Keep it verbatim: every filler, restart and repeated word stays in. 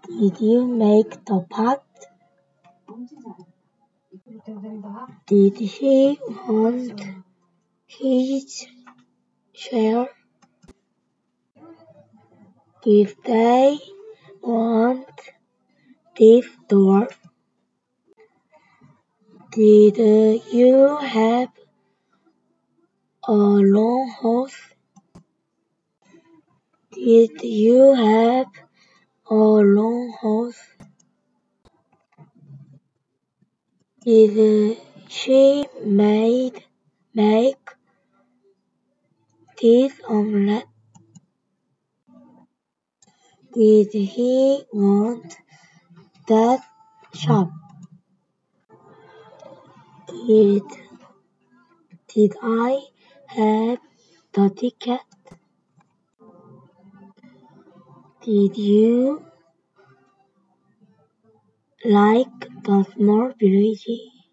Did you make the pot? Did he want his share? Did they want this dwarf? Did you have a long house? Did you have a long house? Did she made make this omelette? Did he want that shop? Did did I have the ticket? Did you like the small village?